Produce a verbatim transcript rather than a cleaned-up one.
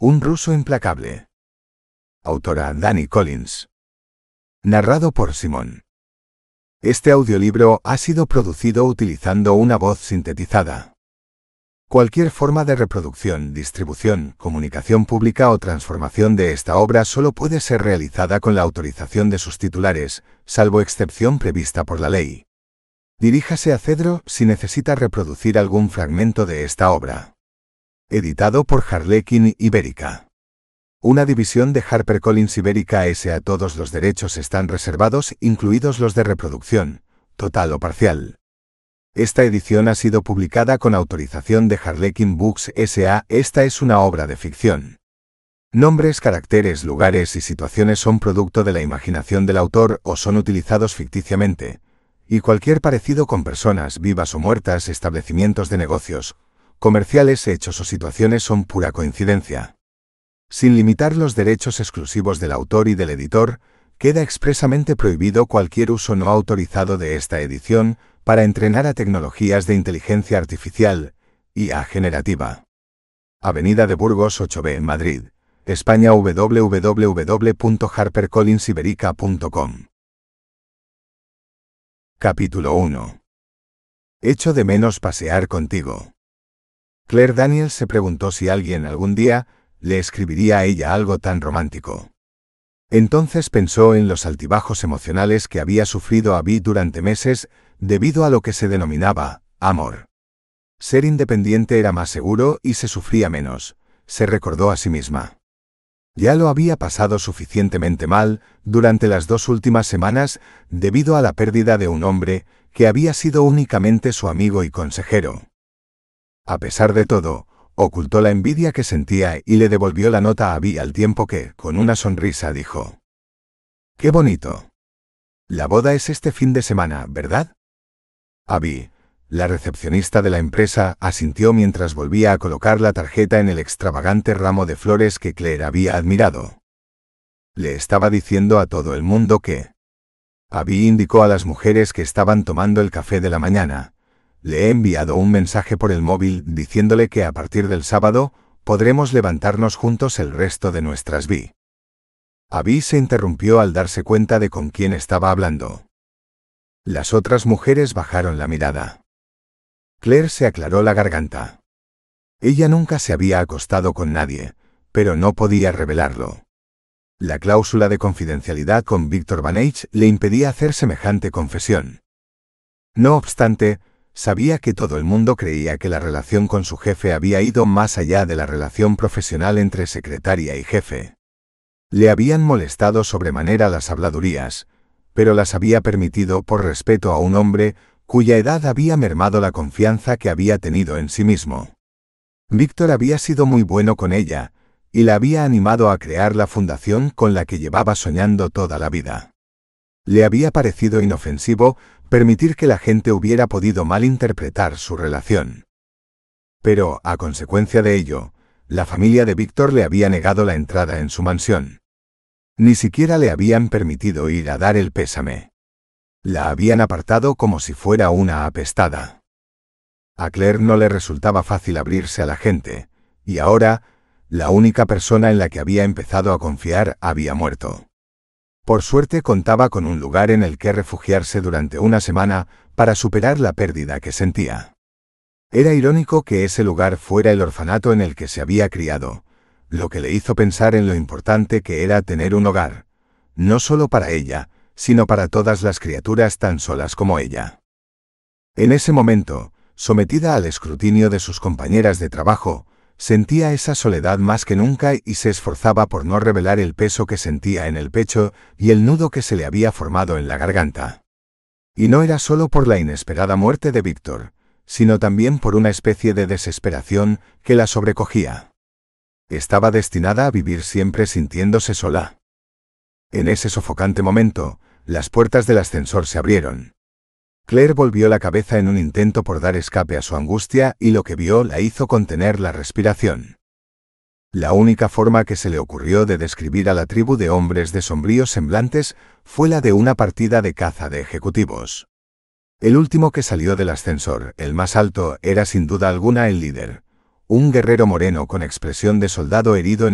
Un ruso implacable. Autora Dani Collins. Narrado por Simón. Este audiolibro ha sido producido utilizando una voz sintetizada. Cualquier forma de reproducción, distribución, comunicación pública o transformación de esta obra solo puede ser realizada con la autorización de sus titulares, salvo excepción prevista por la ley. Diríjase a Cedro si necesita reproducir algún fragmento de esta obra. Editado por Harlequin Ibérica. Una división de HarperCollins Ibérica S A. Todos los derechos están reservados, incluidos los de reproducción, total o parcial. Esta edición ha sido publicada con autorización de Harlequin Books S A Esta es una obra de ficción. Nombres, caracteres, lugares y situaciones son producto de la imaginación del autor o son utilizados ficticiamente, y cualquier parecido con personas vivas o muertas, establecimientos de negocios, comerciales, hechos o situaciones son pura coincidencia. Sin limitar los derechos exclusivos del autor y del editor, queda expresamente prohibido cualquier uso no autorizado de esta edición para entrenar a tecnologías de inteligencia artificial, I A generativa. Avenida de Burgos ocho B, Madrid, España. w w w punto harper collins iberica punto com. Capítulo uno. Echo de menos pasear contigo. Claire Daniels se preguntó si alguien algún día le escribiría a ella algo tan romántico. Entonces pensó en los altibajos emocionales que había sufrido Abby durante meses debido a lo que se denominaba amor. Ser independiente era más seguro y se sufría menos, se recordó a sí misma. Ya lo había pasado suficientemente mal durante las dos últimas semanas debido a la pérdida de un hombre que había sido únicamente su amigo y consejero. A pesar de todo, ocultó la envidia que sentía y le devolvió la nota a Abby al tiempo que, con una sonrisa, dijo: «¡Qué bonito! La boda es este fin de semana, ¿verdad?» Abby, la recepcionista de la empresa, asintió mientras volvía a colocar la tarjeta en el extravagante ramo de flores que Claire había admirado. Le estaba diciendo a todo el mundo que... Abby indicó a las mujeres que estaban tomando el café de la mañana. Le he enviado un mensaje por el móvil diciéndole que a partir del sábado podremos levantarnos juntos el resto de nuestras vidas. Abby se interrumpió al darse cuenta de con quién estaba hablando. Las otras mujeres bajaron la mirada. Claire se aclaró la garganta. Ella nunca se había acostado con nadie, pero no podía revelarlo. La cláusula de confidencialidad con Victor Van Eyck le impedía hacer semejante confesión. No obstante, sabía que todo el mundo creía que la relación con su jefe había ido más allá de la relación profesional entre secretaria y jefe. Le habían molestado sobremanera las habladurías, pero las había permitido por respeto a un hombre cuya edad había mermado la confianza que había tenido en sí mismo. Víctor había sido muy bueno con ella, y la había animado a crear la fundación con la que llevaba soñando toda la vida. Le había parecido inofensivo permitir que la gente hubiera podido malinterpretar su relación. Pero, a consecuencia de ello, la familia de Víctor le había negado la entrada en su mansión. Ni siquiera le habían permitido ir a dar el pésame. La habían apartado como si fuera una apestada. A Claire no le resultaba fácil abrirse a la gente, y ahora, la única persona en la que había empezado a confiar había muerto. Por suerte contaba con un lugar en el que refugiarse durante una semana para superar la pérdida que sentía. Era irónico que ese lugar fuera el orfanato en el que se había criado, lo que le hizo pensar en lo importante que era tener un hogar, no solo para ella, sino para todas las criaturas tan solas como ella. En ese momento, sometida al escrutinio de sus compañeras de trabajo, sentía esa soledad más que nunca y se esforzaba por no revelar el peso que sentía en el pecho y el nudo que se le había formado en la garganta. Y no era solo por la inesperada muerte de Víctor, sino también por una especie de desesperación que la sobrecogía. Estaba destinada a vivir siempre sintiéndose sola. En ese sofocante momento, las puertas del ascensor se abrieron. Claire volvió la cabeza en un intento por dar escape a su angustia y lo que vio la hizo contener la respiración. La única forma que se le ocurrió de describir a la tribu de hombres de sombríos semblantes fue la de una partida de caza de ejecutivos. El último que salió del ascensor, el más alto, era sin duda alguna el líder, un guerrero moreno con expresión de soldado herido en